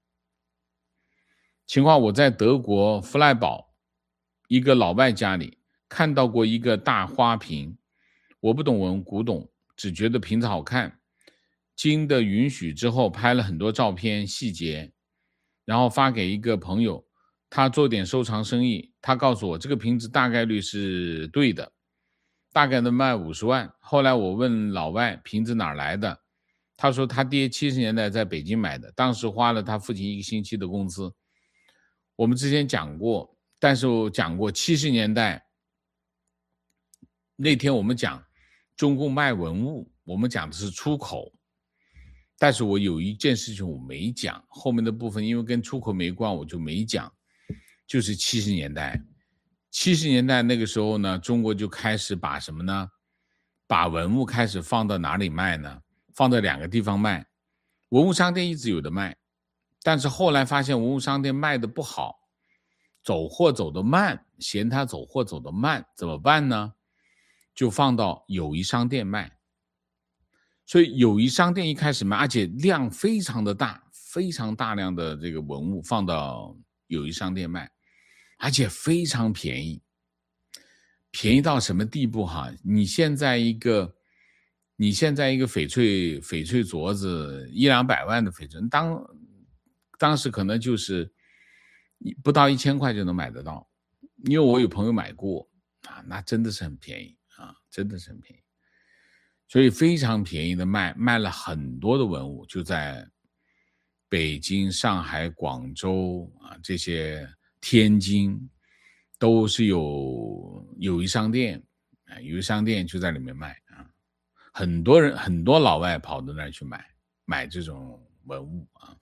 情况，我在德国弗赖堡一个老外家里看到过一个大花瓶，我不懂古董，只觉得瓶子好看，经的允许之后拍了很多照片细节，然后发给一个朋友，他做点收藏生意，他告诉我这个瓶子大概率是对的，大概能卖50万。后来我问老外瓶子哪儿来的， 他说他爹70年代在北京买的，当时花了他父亲1个星期的工资。我们之前讲过，但是我讲过70年代那天我们讲中共卖文物，我们讲的是出口，但是我有一件事情我没讲，后面的部分因为跟出口没关我就没讲，就是70年代。70年代那个时候呢，中国就开始把什么呢？把文物开始放到哪里卖呢？放到2个地方卖。文物商店一直有的卖，但是后来发现文物商店卖的不好，走货走得慢，嫌他走货走得慢，怎么办呢？就放到友谊商店卖。所以友谊商店一开始卖，而且量非常的大，非常大量的这个文物放到友谊商店卖，而且非常便宜。便宜到什么地步哈？你现在一个翡翠镯子100-200万的翡翠，当时可能就是不到1000块就能买得到，因为我有朋友买过啊，那真的是很便宜啊，真的是很便宜。所以非常便宜的卖了很多的文物，就在北京、上海、广州啊，这些天津都是有友谊商店啊，友谊商店就在里面卖啊，很多老外跑到那儿去买这种文物啊。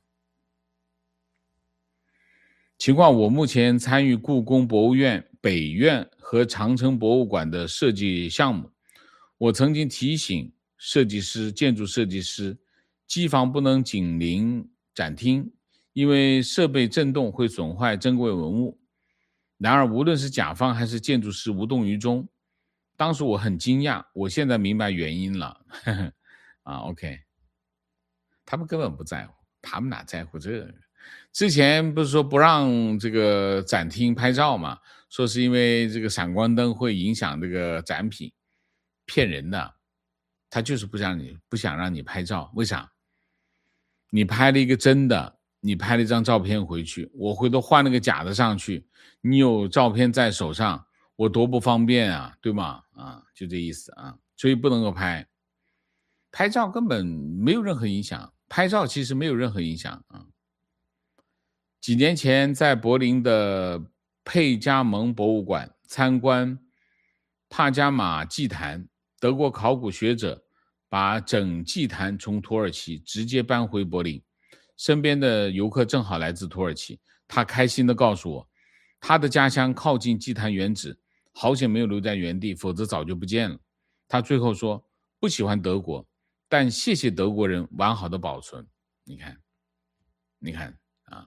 情况，我目前参与故宫博物院北院和长城博物馆的设计项目。我曾经提醒建筑设计师，机房不能紧邻展厅，因为设备震动会损坏珍贵文物。然而无论是甲方还是建筑师无动于衷。当时我很惊讶，我现在明白原因了。OK， 他们根本不在乎，他们哪在乎这个？之前不是说不让这个展厅拍照吗？说是因为这个闪光灯会影响这个展品。骗人的，他就是不想让你拍照。为啥？你拍了一个真的，你拍了一张照片回去，我回头换了个假的上去，你有照片在手上，我多不方便啊，对吗？就这意思啊，所以不能够拍。拍照根本没有任何影响，拍照其实没有任何影响啊。几年前在柏林的佩加蒙博物馆参观帕加马祭坛，德国考古学者把整祭坛从土耳其直接搬回柏林，身边的游客正好来自土耳其，他开心地告诉我，他的家乡靠近祭坛原址，好险没有留在原地，否则早就不见了。他最后说，不喜欢德国，但谢谢德国人完好的保存。你看啊，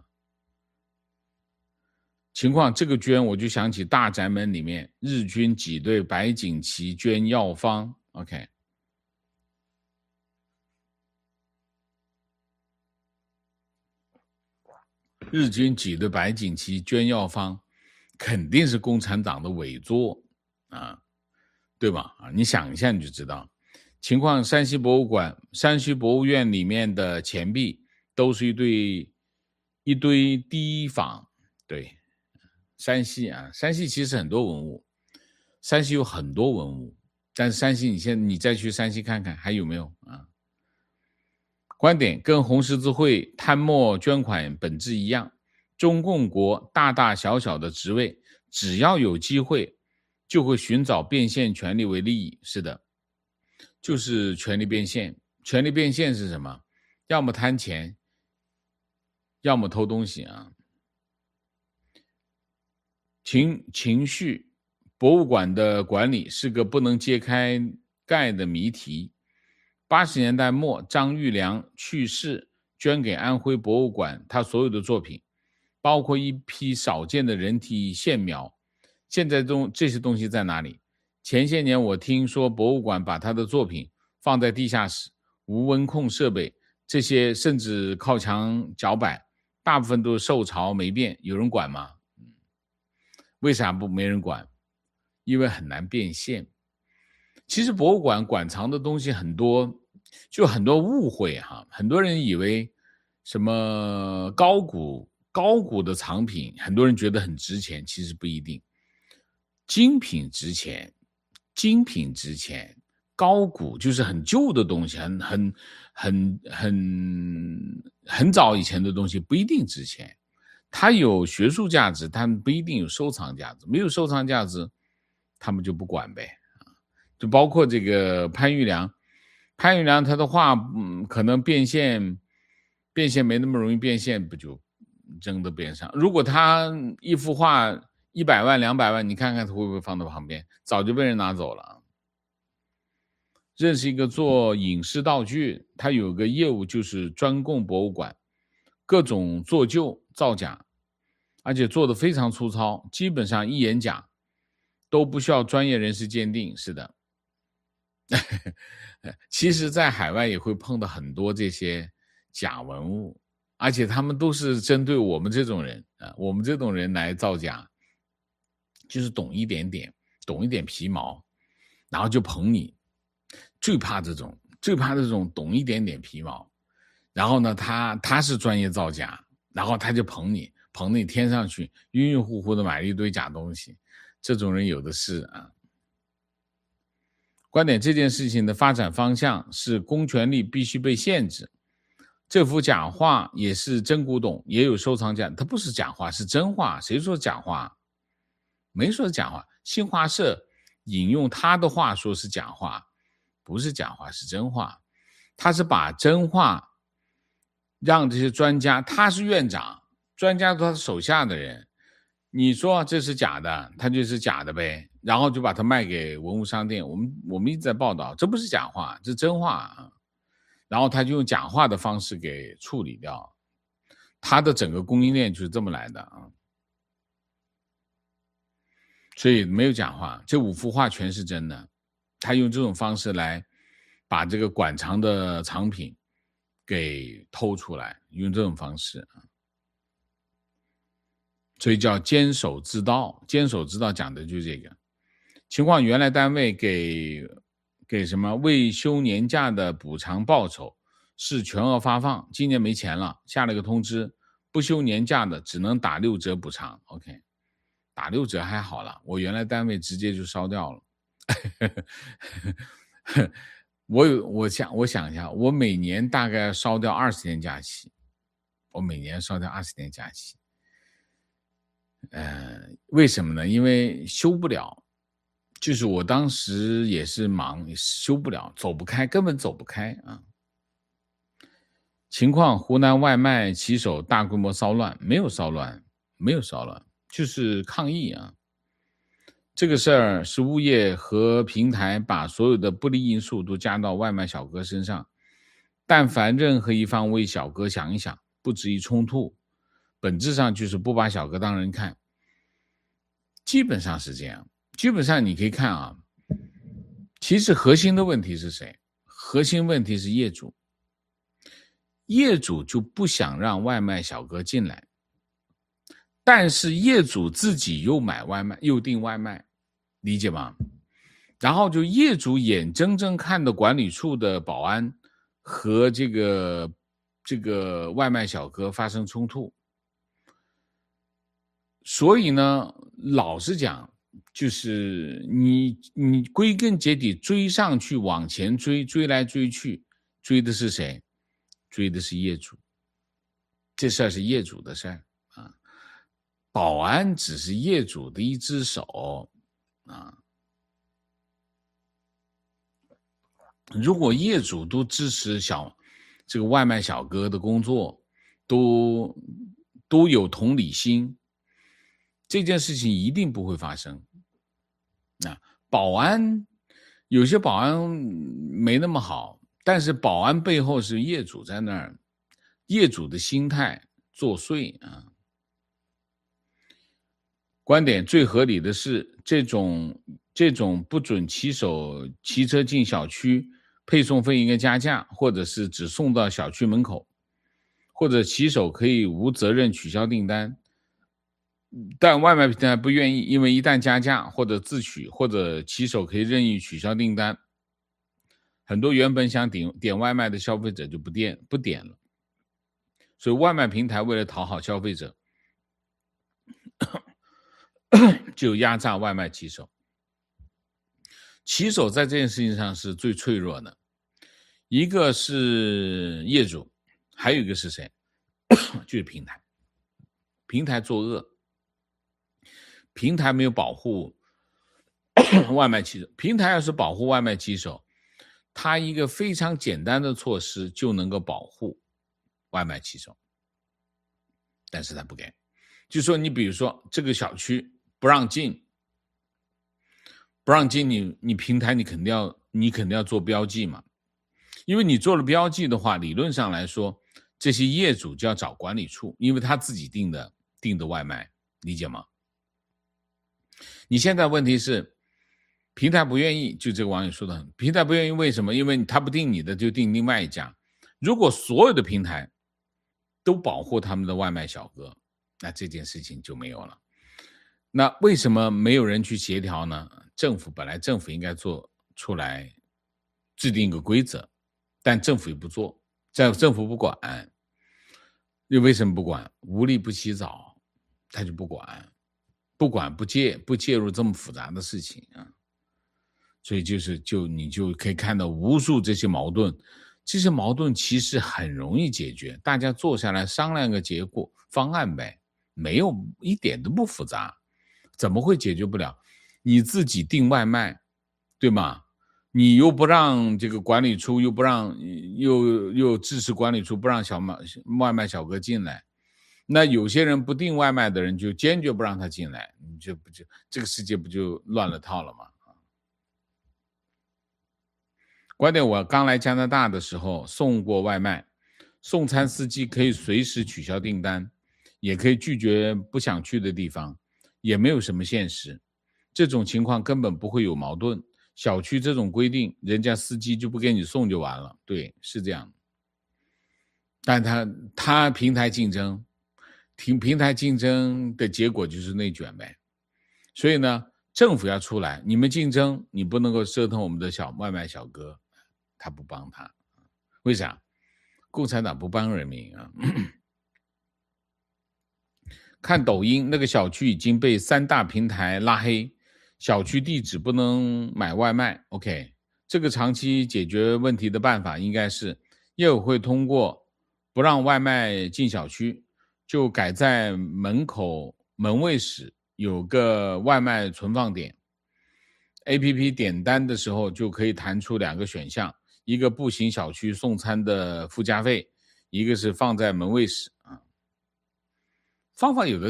情况这个捐我就想起大宅门里面日军挤兑白景琦捐药方。 OK， 日军挤兑白景琦捐药方肯定是共产党的伪作啊，对吧？你想一下你就知道。情况，山西博物院里面的钱币都是一堆堤仿。对，山西其实很多文物，山西有很多文物，但是山西你再去山西看看还有没有啊？观点跟红十字会贪墨捐款本质一样，中共国大大小小的职位，只要有机会就会寻找变现权力为利益。是的，就是权力变现。权力变现是什么？要么贪钱，要么偷东西啊。情绪博物馆的管理是个不能揭开盖的谜题。80年代末，张玉良去世，捐给安徽博物馆他所有的作品，包括一批少见的人体线描。现在这些东西在哪里？前些年我听说博物馆把他的作品放在地下室，无温控设备，这些甚至靠墙脚板，大部分都受潮没变，有人管吗？为啥没人管？因为很难变现。其实博物馆馆藏的东西很多，就很多误会哈。很多人以为什么高古的藏品，很多人觉得很值钱，其实不一定。精品值钱， 高古，就是很旧的东西，很早以前的东西不一定值钱，它有学术价值，但不一定有收藏价值，没有收藏价值，他们就不管呗。就包括这个潘玉良他的画，可能变现没那么容易变现，不就扔到边上？如果他一幅画100万、200万，你看看他会不会放到旁边？早就被人拿走了。认识一个做影视道具，他有个业务就是专供博物馆，各种做旧造假，而且做得非常粗糙，基本上一眼假，都不需要专业人士鉴定。是的。其实在海外也会碰到很多这些假文物，而且他们都是针对我们这种人我们这种人来造假，就是懂一点皮毛，然后就捧你。最怕这种懂一点点皮毛，然后呢他是专业造假，然后他就捧你天上去，晕晕乎乎的买了一堆假东西，这种人有的是啊。观点，这件事情的发展方向是公权力必须被限制。这幅假画也是真古董，也有收藏价，它不是假画，是真画。谁说假画？没说假画。新华社引用他的话说是假画，不是假画，是真画。他是把真画让这些专家，他是院长，专家都是他手下的人，你说这是假的，他就是假的呗，然后就把它卖给文物商店。我们一直在报道，这不是假画，这是真画啊。然后他就用假画的方式给处理掉，他的整个供应链就是这么来的啊。所以没有假画，这5幅画全是真的。他用这种方式来把这个馆藏的藏品给偷出来，用这种方式啊。所以叫监守自盗，监守自盗讲的就是这个情况。原来单位给什么未休年假的补偿报酬是全额发放，今年没钱了，下了个通知，不休年假的只能打6折补偿。 OK， 打6折还好了，我原来单位直接就烧掉了。我想一下，我每年大概烧掉20天假期，为什么呢？因为休不了，就是我当时也是忙，也休不了，走不开，根本走不开啊。情况，湖南外卖骑手大规模骚乱，没有骚乱，就是抗议啊。这个事儿是物业和平台把所有的不利因素都加到外卖小哥身上，但凡任何一方为小哥想一想，不至于冲突，本质上就是不把小哥当人看，基本上是这样。基本上你可以看啊，其实核心的问题是谁？核心问题是业主，业主就不想让外卖小哥进来，但是业主自己又买外卖又订外卖，理解吗？然后就业主眼睁睁看的管理处的保安和这个外卖小哥发生冲突。所以呢，老实讲，就是你归根结底追上去，往前追来追去，追的是谁？追的是业主。这事儿是业主的事儿啊，保安只是业主的一只手啊。如果业主都支持这个外卖小哥的工作，都有同理心，这件事情一定不会发生。保安有些保安没那么好，但是保安背后是业主在那儿，业主的心态作祟啊。观点，最合理的是这种不准骑手骑车进小区，配送费应该加价，或者是只送到小区门口，或者骑手可以无责任取消订单。但外卖平台不愿意，因为一旦加价或者自取，或者骑手可以任意取消订单，很多原本想点外卖的消费者就不点了。所以外卖平台为了讨好消费者，就压榨外卖骑手。 骑手在这件事情上是最脆弱的，一个是业主，还有一个是谁？就是平台。平台作恶，平台没有保护外卖骑手。平台要是保护外卖骑手，它一个非常简单的措施就能够保护外卖骑手，但是他不给。就说你比如说这个小区不让进，你平台你肯定要做标记嘛，因为你做了标记的话，理论上来说，这些业主就要找管理处，因为他自己订的外卖，理解吗？你现在问题是平台不愿意，就这个网友说的很，平台不愿意为什么？因为他不订你的就订另外一家。如果所有的平台都保护他们的外卖小哥，那这件事情就没有了。那为什么没有人去协调呢？本来政府应该做出来制定一个规则，但政府也不做，政府不管。又为什么不管？无利不起早，他就不管，不介入这么复杂的事情啊。所以你就可以看到无数这些矛盾，这些矛盾其实很容易解决，大家坐下来商量个结果方案呗，没有一点都不复杂，怎么会解决不了？你自己订外卖，对吗？你又不让这个管理处，又不让又支持管理处不让外卖小哥进来，那有些人不订外卖的人就坚决不让他进来，你就这个世界不就乱了套了吗？关键我刚来加拿大的时候送过外卖，送餐司机可以随时取消订单，也可以拒绝不想去的地方，也没有什么限时，这种情况根本不会有矛盾。小区这种规定，人家司机就不给你送就完了，对，是这样。但他平台竞争的结果就是内卷呗。所以呢，政府要出来，你们竞争，你不能够折腾我们的外卖小哥，他不帮他，为啥？共产党不帮人民啊！看抖音，那个小区已经被3大平台拉黑，小区地址不能买外卖。OK， 这个长期解决问题的办法应该是业委会通过不让外卖进小区，就改在门口门卫室有个外卖存放点， APP 点单的时候就可以弹出2个选项，一个步行小区送餐的附加费，一个是放在门卫室啊。方法有的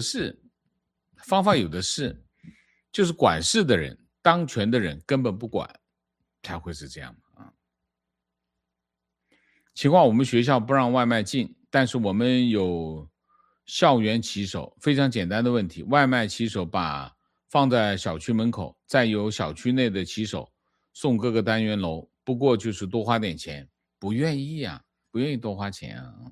是，就是管事的人当权的人根本不管，才会是这样啊。情况我们学校不让外卖进，但是我们有校园骑手，非常简单的问题，外卖骑手放在小区门口，再由小区内的骑手送各个单元楼，不过就是多花点钱，不愿意啊，不愿意多花钱啊。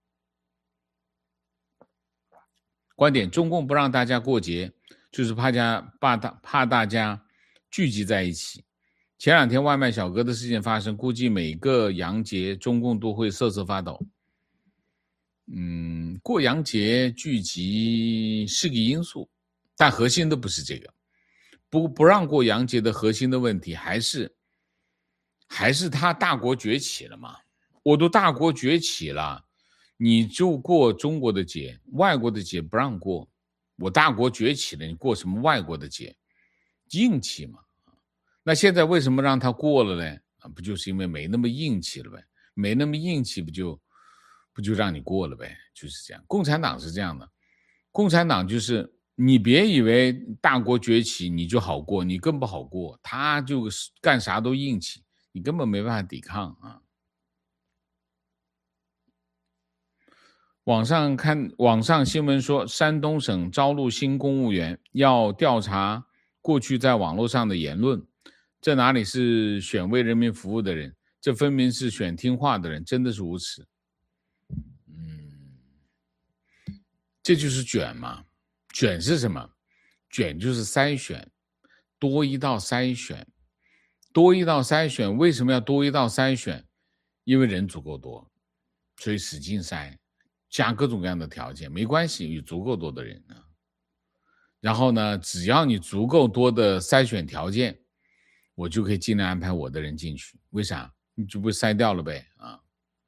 观点，中共不让大家过节，就是怕大家聚集在一起。前2天外卖小哥的事件发生，估计每个洋节中共都会瑟瑟发抖。过洋节聚集是个因素，但核心的不是这个。不让过洋节的核心的问题还是他大国崛起了嘛？我都大国崛起了，你就过中国的节，外国的节不让过。我大国崛起了，你过什么外国的节？硬气嘛。那现在为什么让他过了呢？不就是因为没那么硬气了呗？没那么硬气不就让你过了呗？就是这样。共产党是这样的，共产党就是你别以为大国崛起你就好过，你更不好过，他就干啥都硬气，你根本没办法抵抗啊。网上新闻说，山东省招录新公务员，要调查过去在网络上的言论，这哪里是选为人民服务的人，这分明是选听话的人，真的是无耻。这就是卷嘛。卷是什么？卷就是筛选，多一道筛选。为什么要多一道筛选？因为人足够多，所以使劲筛，加各种各样的条件，没关系，有足够多的人啊。然后呢，只要你足够多的筛选条件， 我就可以尽量安排我的人进去。为啥？你就不筛掉了呗啊？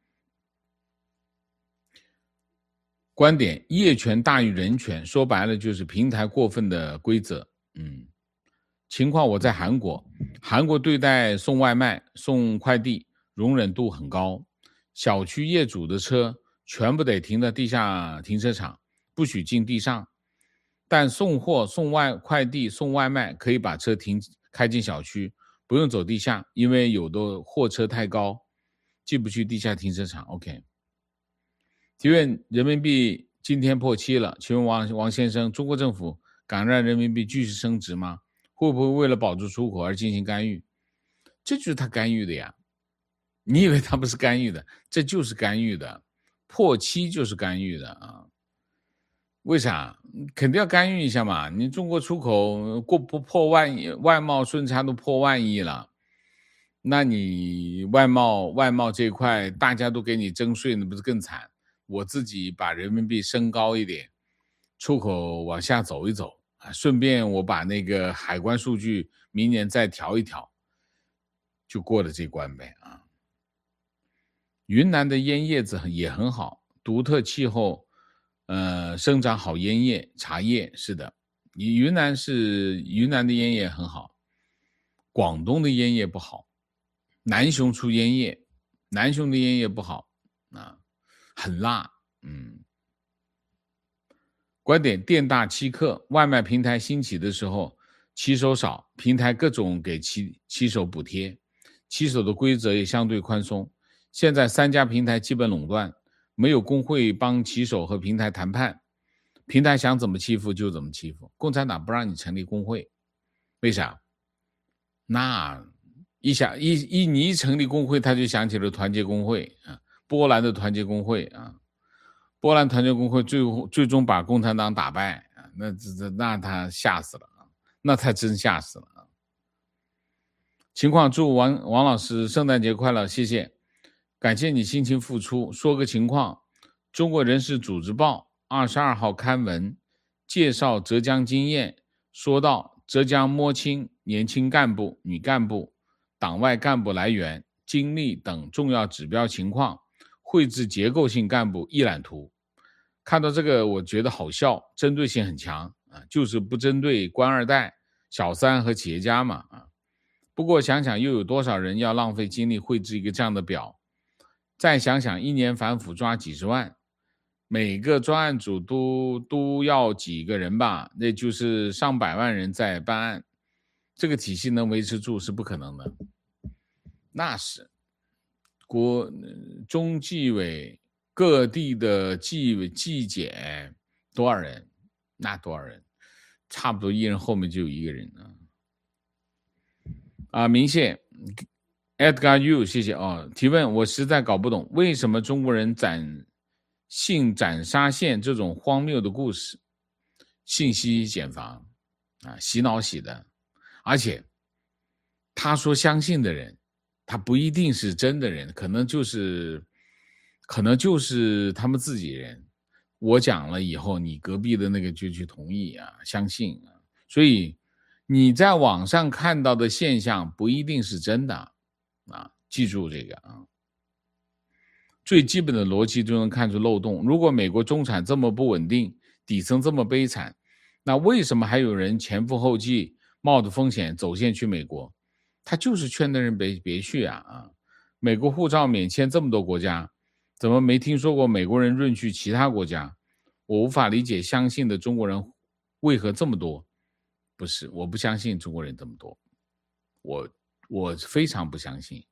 观点：业权大于人权，说白了就是平台过分的规则。情况我在韩国，韩国对待送外卖、送快递容忍度很高，小区业主的车全部得停在地下停车场，不许进地上。但送货、快递、送外卖可以把车开进小区，不用走地下，因为有的货车太高，进不去地下停车场。OK。提问：人民币今天破7了，请问王先生，中国政府敢让人民币继续升值吗？会不会为了保住出口而进行干预？这就是他干预的呀！你以为他不是干预的？这就是干预的，破7就是干预的啊！为啥？肯定要干预一下嘛！你中国出口破万亿，外贸顺差都破万亿了，那你外贸这一块大家都给你征税，那不是更惨？我自己把人民币升高一点，出口往下走一走啊，顺便我把那个海关数据明年再调一调，就过了这关呗啊。云南的烟叶子也很好，独特气候，生长好烟叶、茶叶。是的，云南的烟叶很好，广东的烟叶不好，南雄出烟叶，南雄的烟叶不好啊。很辣。观点：店大欺客，外卖平台兴起的时候骑手少，平台各种给骑手补贴，骑手的规则也相对宽松。现在3家平台基本垄断，没有工会帮骑手和平台谈判，平台想怎么欺负就怎么欺负。共产党不让你成立工会，为啥？那你一成立工会，他就想起了团结工会啊。波兰的团结工会啊，波兰团结工会最终把共产党打败啊，那他吓死了啊，那他真吓死了啊！情况：祝王老师圣诞节快乐，谢谢，感谢你辛勤付出。说个情况：中国人事组织报22号刊文介绍浙江经验，说到浙江摸清年轻干部、女干部、党外干部来源、经历等重要指标情况。绘制结构性干部一览图。看到这个我觉得好笑，针对性很强啊，就是不针对官二代、小三和企业家嘛啊。不过想想又有多少人要浪费精力绘制一个这样的表？再想想1年反腐抓几十万，每个专案组都要几个人吧，那就是上百万人在办案，这个体系能维持住是不可能的。那是中纪委各地的纪检多少人？那多少人？差不多一人后面就有一个人啊。明谢 Edgar Yu 谢谢哦。提问：我实在搞不懂为什么中国人信斩杀线这种荒谬的故事，信息茧房啊，洗脑洗的，而且他说相信的人。他不一定是真的人，可能就是他们自己人。我讲了以后，你隔壁的那个就去同意啊，相信啊。所以你在网上看到的现象不一定是真的啊，记住这个啊。最基本的逻辑就能看出漏洞。如果美国中产这么不稳定，底层这么悲惨，那为什么还有人前赴后继，冒着风险走线去美国？他就是劝的人别去啊！美国护照免签这么多国家，怎么没听说过美国人润去其他国家？我无法理解相信的中国人为何这么多。不是，我不相信中国人这么多，我非常不相信。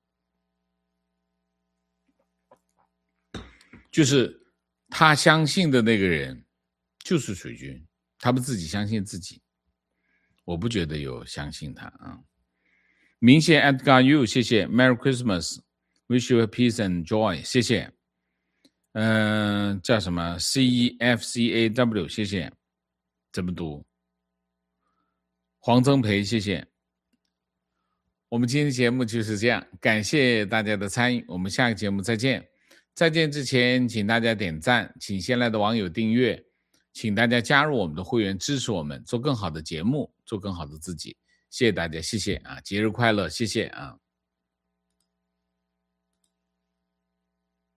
就是他相信的那个人就是水军，他们自己相信自己，我不觉得有相信他啊。明谢 Edgar Yu 谢谢 Merry Christmas Wish you peace and joy 谢谢叫什么 CEFCAW 谢谢，怎么读？黄增培谢谢。我们今天的节目就是这样，感谢大家的参与，我们下个节目再见。再见之前请大家点赞，请新来的网友订阅，请大家加入我们的会员，支持我们做更好的节目，做更好的自己。 谢谢大家，谢谢啊，节日快乐，谢谢啊。